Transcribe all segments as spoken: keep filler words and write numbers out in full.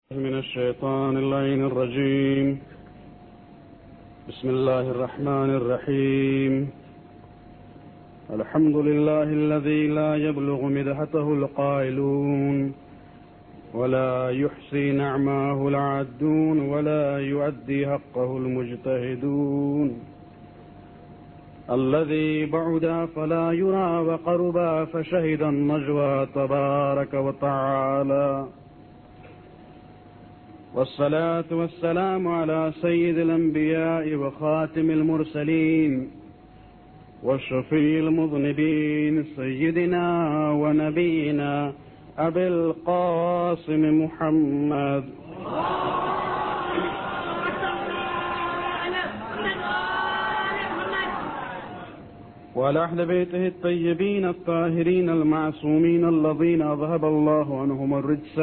من الشيطان اللعين الرجيم. بسم الله الرحمن الرحيم. الحمد لله الذي لا يبلغ مدحته القائلون ولا يحصي نعماه العادون ولا يؤدي حقه المجتهدون، الذي بعد فلا يرى وقربا فشهد النجوى تبارك وتعالى، والصلاة والسلام على سيد الأنبياء وخاتم المرسلين والشفيع المذنبين سيدنا ونبينا أبي القاسم محمد وعلى أهل بيته الطيبين الطاهرين المعصومين الذين أذهب الله عنهم الرجس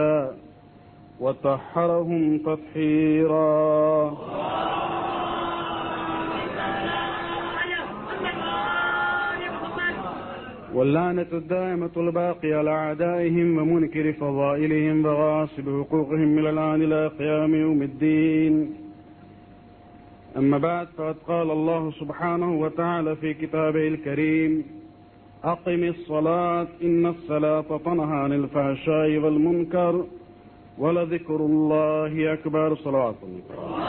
وطهرهم تطهيرا. واللعنة الدائمة الباقية على أعدائهم ومنكر فضائلهم وغاصب حقوقهم إلى الآن إلى قيام يوم الدين. أما بعد، فقد قال الله سبحانه وتعالى في كتابه الكريم: أقم الصلاة إن الصلاة تنهى عن الفحشاء والمنكر ولذكر الله أكبر. صلوات الله.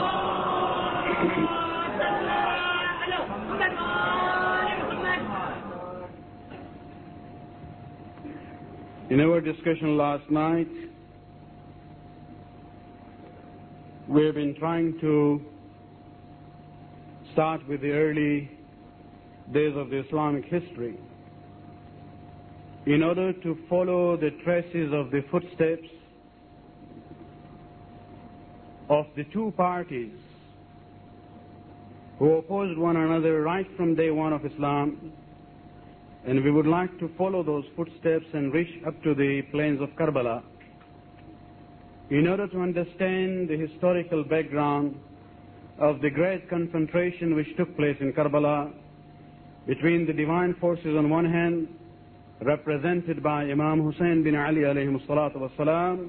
In our discussion last night, we have been trying to start with the early days of the Islamic history in order to follow the traces of the footsteps of the two parties who opposed one another right from day one of Islam, and we would like to follow those footsteps and reach up to the plains of Karbala in order to understand the historical background of the great confrontation which took place in Karbala between the divine forces on one hand, represented by Imam Hussein bin Ali alayhi salatu wassalam,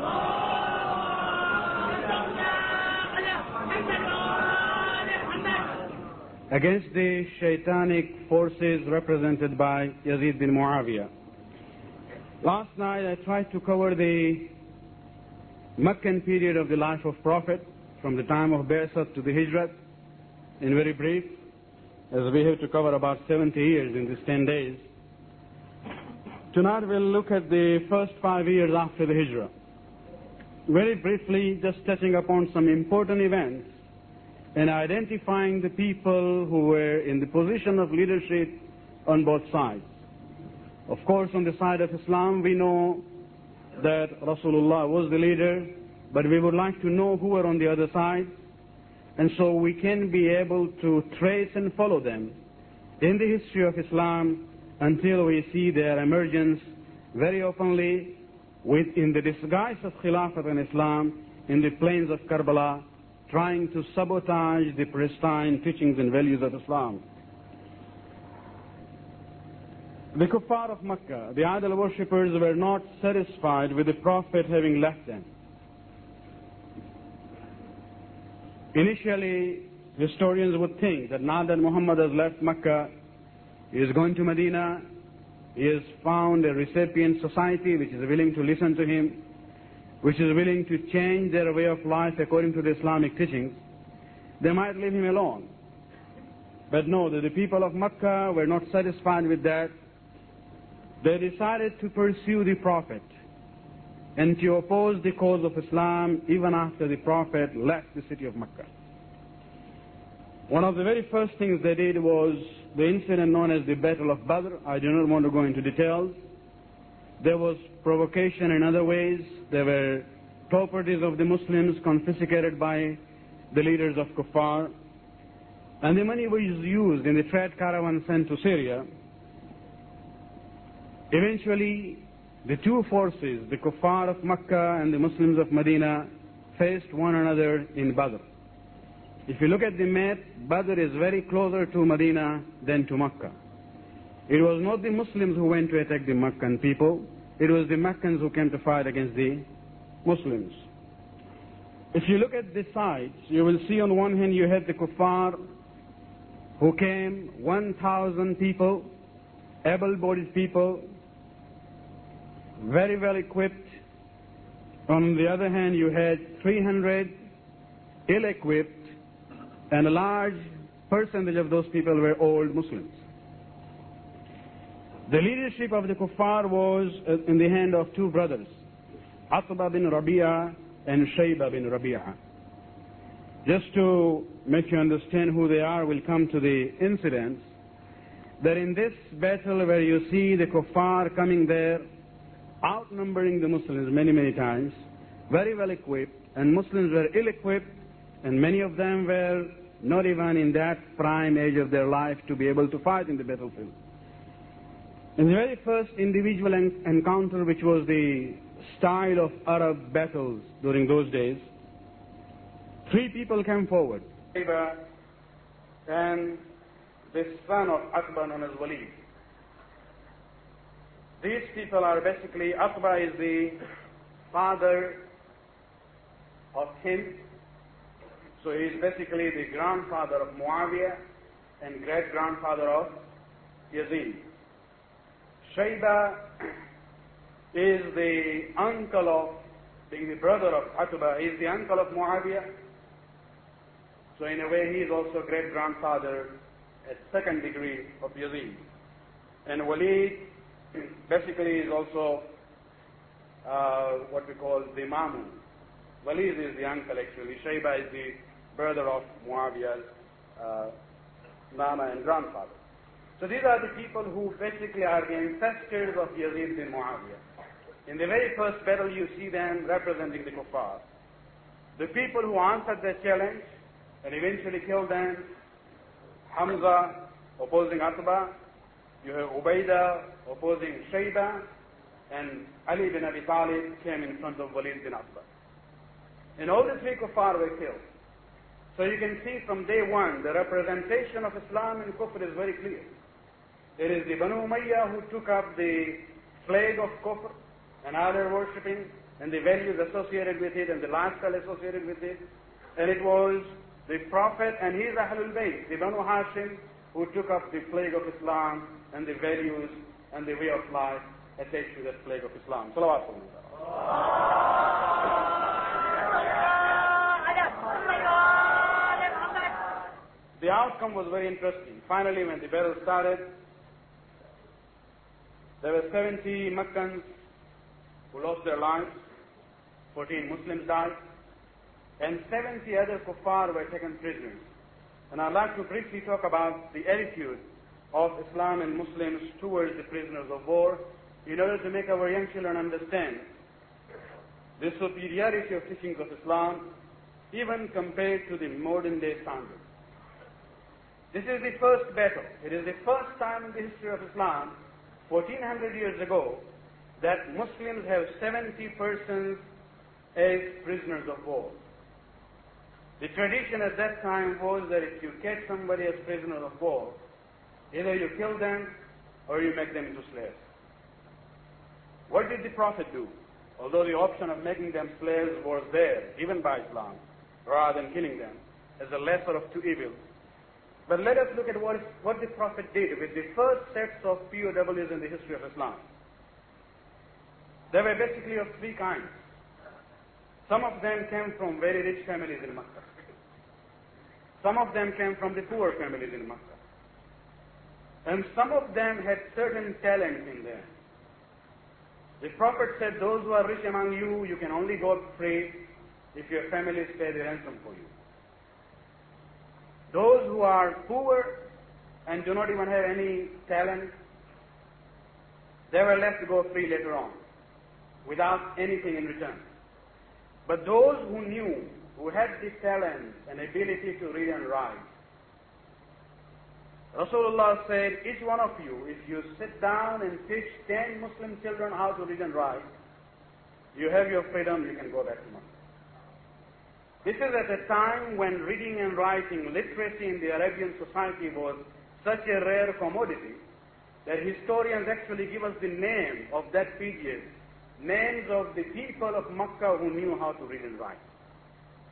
against the shaitanic forces represented by Yazid bin Muawiyah. Last night I tried to cover the Meccan period of the life of Prophet, from the time of Bi'sat to the Hijrat, in very brief, as we have to cover about seventy years in these ten days. Tonight we'll look at the first five years after the Hijrah. Very briefly, just touching upon some important events and identifying the people who were in the position of leadership on both sides. Of course, on the side of Islam, we know that Rasulullah was the leader, but we would like to know who were on the other side, and so we can be able to trace and follow them in the history of Islam until we see their emergence very openly within the disguise of Khilafat and Islam in the plains of Karbala, trying to sabotage the pristine teachings and values of Islam. The kuffar of Mecca, the idol worshippers, were not satisfied with the Prophet having left them. Initially, historians would think that now that Muhammad has left Mecca, he is going to Medina, he has found a recipient society which is willing to listen to him, which is willing to change their way of life according to the Islamic teachings. They might leave him alone. But no, the people of Mecca were not satisfied with that. They decided to pursue the Prophet and to oppose the cause of Islam even after the Prophet left the city of Mecca. One of the very first things they did was the incident known as the Battle of Badr. I do not want to go into details. There was provocation in other ways. There were properties of the Muslims confiscated by the leaders of Kuffar. And the money was used in the trade caravan sent to Syria. Eventually, the two forces, the Kuffar of Mecca and the Muslims of Medina, faced one another in Badr. If you look at the map, Badr is very closer to Medina than to Mecca. It was not the Muslims who went to attack the Meccan people. It was the Meccans who came to fight against the Muslims. If you look at the sides, you will see on one hand you had the kuffar who came, one thousand people, able-bodied people, very well equipped. On the other hand, you had three hundred ill-equipped, and a large percentage of those people were old Muslims. The leadership of the kuffar was in the hand of two brothers, Atba bin Rabi'a and Shayba bin Rabi'a. Just to make you understand who they are, we'll come to the incidents. That in this battle where you see the kuffar coming there, outnumbering the Muslims many, many times, very well equipped, and Muslims were ill-equipped, and many of them were not even in that prime age of their life to be able to fight in the battlefield. In the very first individual en encounter, which was the style of Arab battles during those days, three people came forward. And the son of Atba known as Walid. These people are basically, Atba is the father of Hind, so he is basically the grandfather of Muawiyah and great-grandfather of Yazid. Shayba is the uncle of, being the brother of Atba, he is the uncle of Muawiyah. So in a way he is also great-grandfather at second degree of Yazid. And Walid basically is also uh, what we call the Mamun. Walid is the uncle actually. Shayba is the brother of Muawiyah's uh, Mama and grandfather. So these are the people who basically are the ancestors of Yazid bin Muawiyah. In the very first battle you see them representing the kuffar. The people who answered their challenge and eventually killed them, Hamza opposing Atba, you have Ubaidah opposing Shayba, and Ali bin Abi Talib came in front of Walid bin Atba. And all the three kuffar were killed. So you can see from day one the representation of Islam in Kufr is very clear. It is the Banu Umayyah who took up the flag of Kufr and other worshipping and the values associated with it and the lifestyle associated with it. And it was the Prophet and his Ahlul Bayt, the Banu Hashim, who took up the flag of Islam and the values and the way of life attached to that flag of Islam. Salawat. The outcome was very interesting. Finally, when the battle started, there were seventy Meccans who lost their lives, fourteen Muslims died, and seventy other kuffar were taken prisoners. And I'd like to briefly talk about the attitude of Islam and Muslims towards the prisoners of war in order to make our young children understand the superiority of teachings of Islam even compared to the modern day standards. This is the first battle. It is the first time in the history of Islam, fourteen hundred years ago, that Muslims have seventy persons as prisoners of war. The tradition at that time was that if you catch somebody as prisoner of war, either you kill them or you make them into slaves. What did the Prophet do? Although the option of making them slaves was there, given by Islam, rather than killing them, as a lesser of two evils. But let us look at what, what the Prophet did with the first sets of P O Ws in the history of Islam. They were basically of three kinds. Some of them came from very rich families in Makkah. Some of them came from the poor families in Makkah. And some of them had certain talents in them. The Prophet said, those who are rich among you, you can only go free if your families pay the ransom for you. Those who are poor and do not even have any talent, they were left to go free later on, without anything in return. But those who knew, who had the talent and ability to read and write, Rasulullah said, each one of you, if you sit down and teach ten Muslim children how to read and write, you have your freedom, you can go back to Makkah. This is at a time when reading and writing, literacy in the Arabian society was such a rare commodity that historians actually give us the name of that period, names of the people of Makkah who knew how to read and write.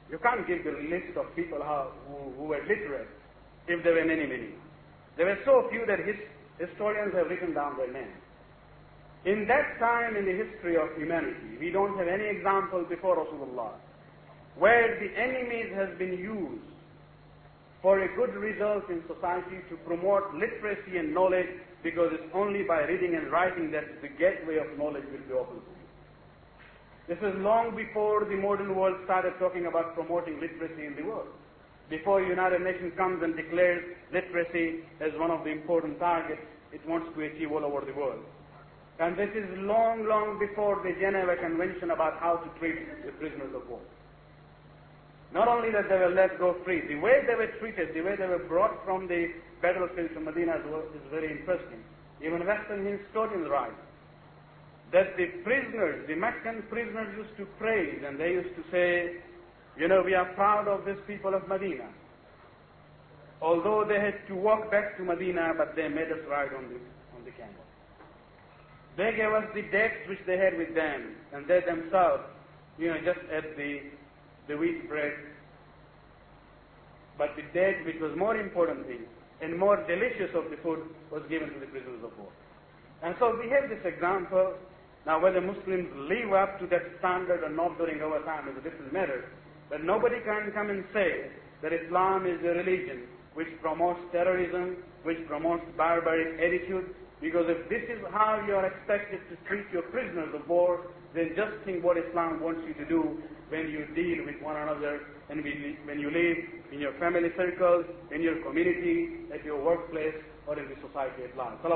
You can't give the list of people how, who, who were literate if there were many, many. There were so few that his, historians have written down their names. In that time in the history of humanity, we don't have any example before Rasulullah where the enemies has been used for a good result in society to promote literacy and knowledge, because it's only by reading and writing that the gateway of knowledge will be open to you. This is long before the modern world started talking about promoting literacy in the world. Before United Nations comes and declares literacy as one of the important targets it wants to achieve all over the world. And this is long, long before the Geneva Convention about how to treat the prisoners of war. Not only that they were let go free, the way they were treated, the way they were brought from the battlefield to Medina is very interesting. Even Western historians write that the prisoners, the Meccan prisoners used to praise, and they used to say, you know, we are proud of this people of Medina. Although they had to walk back to Medina, but they made us ride on the, on the camel. They gave us the dates which they had with them, and they themselves, you know, just ate the, the wheat bread. But the date which was more important thing and more delicious of the food was given to the prisoners of war. And so we have this example. Now whether Muslims live up to that standard or not during our time is a different matter. But nobody can come and say that Islam is a religion which promotes terrorism, which promotes barbaric attitude, because if this is how you are expected to treat your prisoners of war, then just think what Islam wants you to do when you deal with one another and when you live in your family circles, in your community, at your workplace, or in the society at large.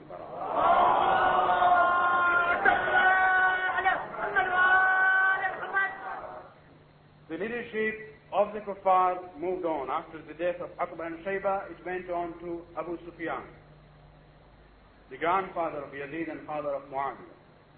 The leadership of the Kuffar moved on. After the death of Aqba and Shayba, it went on to Abu Sufyan, the grandfather of Yazid and father of Muawiyah.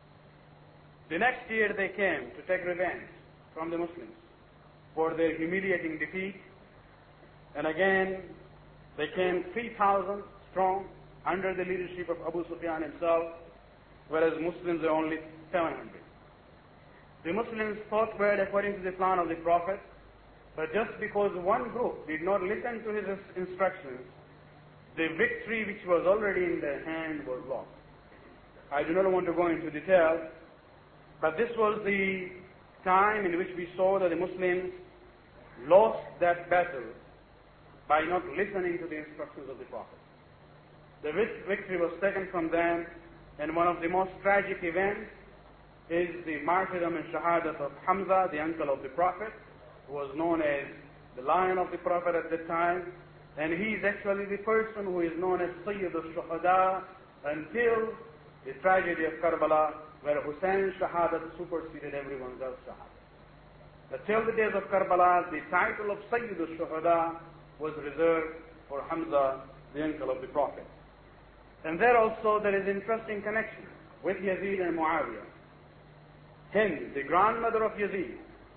The next year they came to take revenge from the Muslims for their humiliating defeat. And again, they came three thousand strong under the leadership of Abu Sufyan himself, whereas Muslims were only seven hundred. The Muslims fought well according to the plan of the Prophet, but just because one group did not listen to his instructions, the victory which was already in their hand was lost. I do not want to go into detail, but this was the time in which we saw that the Muslims lost that battle by not listening to the instructions of the Prophet. The victory was taken from them, and one of the most tragic events is the martyrdom and shahadat of Hamza, the uncle of the Prophet, who was known as the lion of the Prophet at that time, and he is actually the person who is known as Sayyid al-Shuhada until the tragedy of Karbala, where Hussein's shahadat superseded everyone else's shahadat. Until the days of Karbala, the title of Sayyid al-Shuhada was reserved for Hamza, the uncle of the Prophet. And there also there is interesting connection with Yazid and Muawiyah. Hind, the grandmother of Yazid,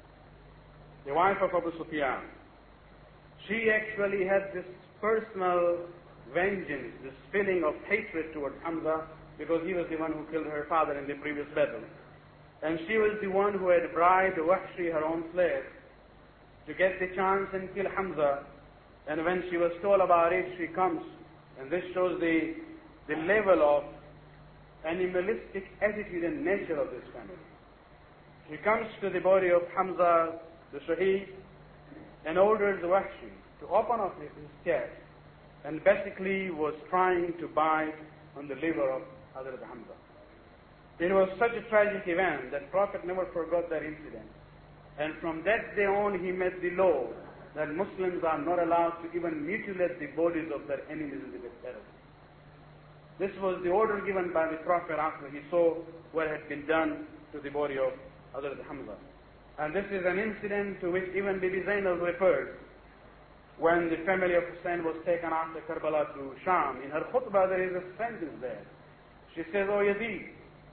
the wife of Abu Sufyan, she actually had this personal vengeance, this feeling of hatred towards Hamza, because he was the one who killed her father in the previous battle. And she was the one who had bribed Wahshi, her own slave, to get the chance and kill Hamza. And when she was told about it, she comes, and this shows the, the level of animalistic attitude and nature of this family. He comes to the body of Hamza, the Shaheed, and orders Wahshi to open up his chest, and basically was trying to bite on the liver of Hazrat Hamza. It was such a tragic event that Prophet never forgot that incident. And from that day on, he made the law that Muslims are not allowed to even mutilate the bodies of their enemies in the battle. This was the order given by the Prophet after he saw what had been done to the body of Hazrat Hamza. And this is an incident to which even Bibi Zainab referred when the family of Hussein was taken after Karbala to Sham. In her khutbah there is a sentence there. She says, "Oh Yazid,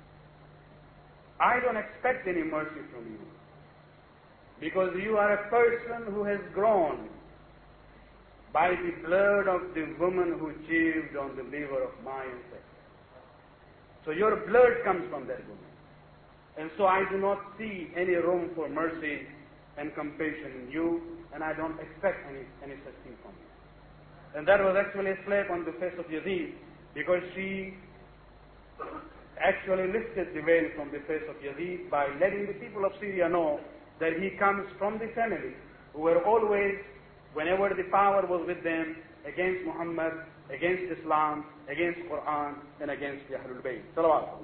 I don't expect any mercy from you, because you are a person who has grown by the blood of the woman who chewed on the liver of my ancestors. So your blood comes from that woman. And so I do not see any room for mercy, and compassion in you, and I don't expect any, any such thing from you. And that was actually a slap on the face of Yazid, because she actually lifted the veil from the face of Yazid by letting the people of Syria know that he comes from the family who were always, whenever the power was with them, against Muhammad, against Islam, against Quran, and against the Ahlul Bayt. Salawat.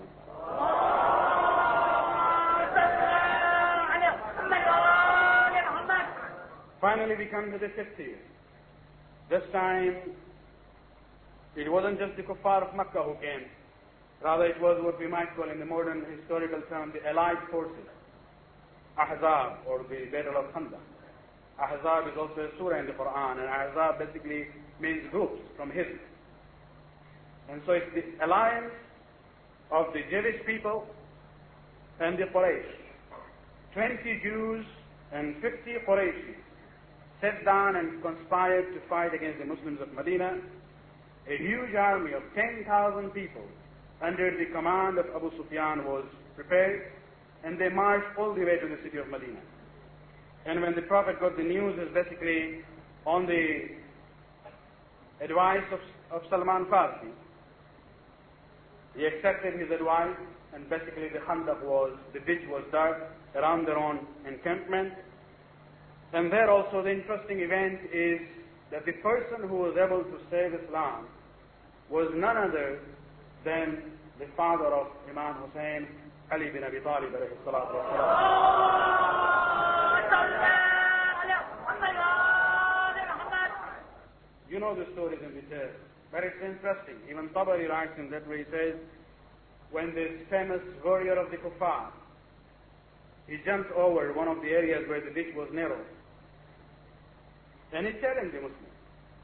Finally, we come to the fifth year. This time, it wasn't just the kuffar of Makkah who came. Rather, it was what we might call in the modern historical term the allied forces. Ahzab, or the Battle of Khandaq. Ahzab is also a surah in the Quran, and Ahzab basically means groups from Hizb. And so it's the alliance of the Jewish people and the Quraysh. Twenty Jews and fifty Quraysh sat down and conspired to fight against the Muslims of Medina. A huge army of ten thousand people under the command of Abu Sufyan was prepared, and they marched all the way to the city of Medina. And when the Prophet got the news, is basically on the advice of, of Salman Farsi. He accepted his advice, and basically the Khandaq was, the ditch was dug around their own encampment. And there also the interesting event is that the person who was able to save Islam was none other than the father of Imam Hussein, Ali bin Abi Talib alayhi salatu wasalam. You know the stories in detail, but it's interesting. Even Tabari writes in that way, he says, when this famous warrior of the Kuffar, he jumped over one of the areas where the ditch was narrow, and he challenged the Muslims.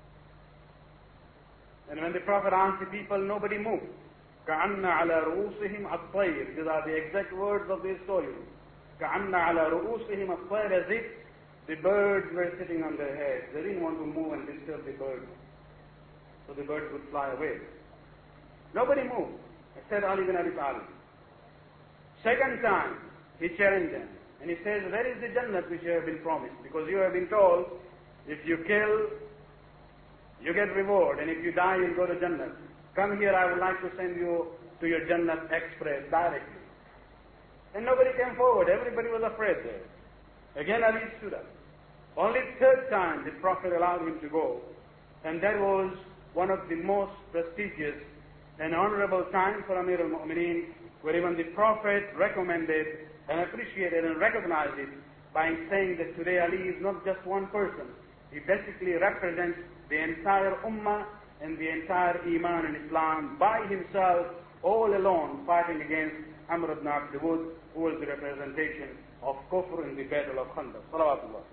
And when the Prophet asked the people, nobody moved. كَعَنَّ عَلَى رُؤُوسِهِمْ الطَّيْرِ. These are the exact words of the story. كَعَنَّ عَلَى رُؤُوسِهِمْ الطَّيْرِ, as if the birds were sitting on their heads. They didn't want to move and disturb the birds, so the birds would fly away. Nobody moved, except Ali bin Abi Talib. Second time, he challenged them, and he says, where is the Jannah which you have been promised? Because you have been told, if you kill, you get reward, and if you die, you'll go to Jannah. Come here, I would like to send you to your Jannah express directly. And nobody came forward. Everybody was afraid there. Again, Ali stood up. Only third time the Prophet allowed him to go, and that was one of the most prestigious and honorable times for Amir al-Mu'mineen, where even the Prophet recommended and appreciated and recognized it by saying that today Ali is not just one person. He basically represents the entire Ummah and the entire Iman and Islam by himself, all alone, fighting against Amr ibn Abd Wud, who was the representation of Kufr in the Battle of Khandaq. Salawatullah.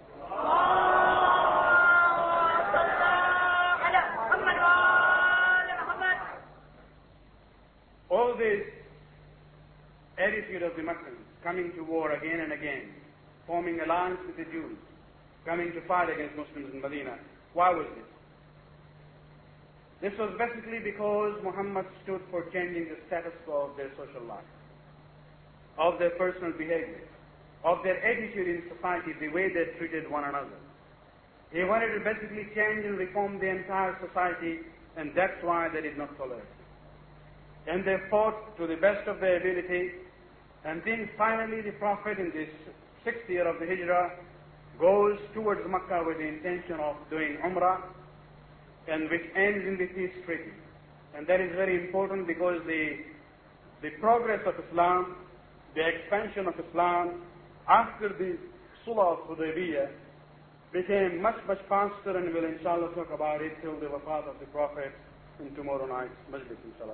All this attitude of the Meccans, coming to war again and again, forming alliance with the Jews, coming to fight against Muslims in Medina. Why was this? This was basically because Muhammad stood for changing the status quo of their social life, of their personal behavior, of their attitude in society, the way they treated one another. He wanted to basically change and reform the entire society, and that's why they did not tolerate it. And they fought to the best of their ability, and then finally the Prophet in this sixth year of the Hijrah goes towards Makkah with the intention of doing Umrah, and which ends in the peace treaty. And that is very important because the, the progress of Islam, the expansion of Islam after the Sulh of Hudaybiyah became much, much faster, and we'll inshallah talk about it till the wafat of the Prophet in tomorrow night's majlis, inshallah.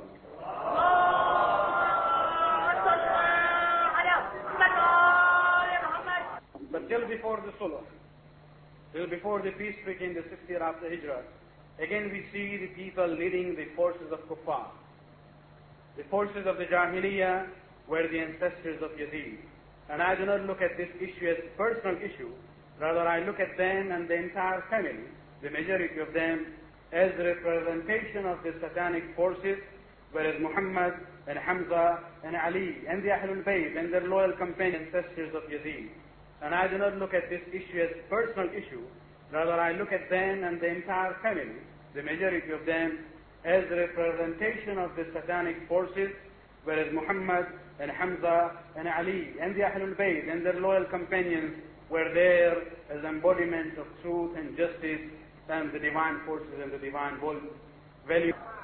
But till before the Sulh, till before the peace treaty in the sixth year after Hijrah, again we see the people leading the forces of Kuffar. The forces of the Jahiliyyah were the ancestors of Yazid. And I do not look at this issue as a personal issue, rather I look at them and the entire family, the majority of them, as the representation of the satanic forces, whereas Muhammad and Hamza and Ali and the Ahlul Bayt and their loyal companion ancestors of Yazid. And I do not look at this issue as a personal issue. Rather, I look at them and the entire family, the majority of them, as a representation of the satanic forces, whereas Muhammad and Hamza and Ali and the Ahlul Bayt and their loyal companions were there as embodiments of truth and justice and the divine forces and the divine value.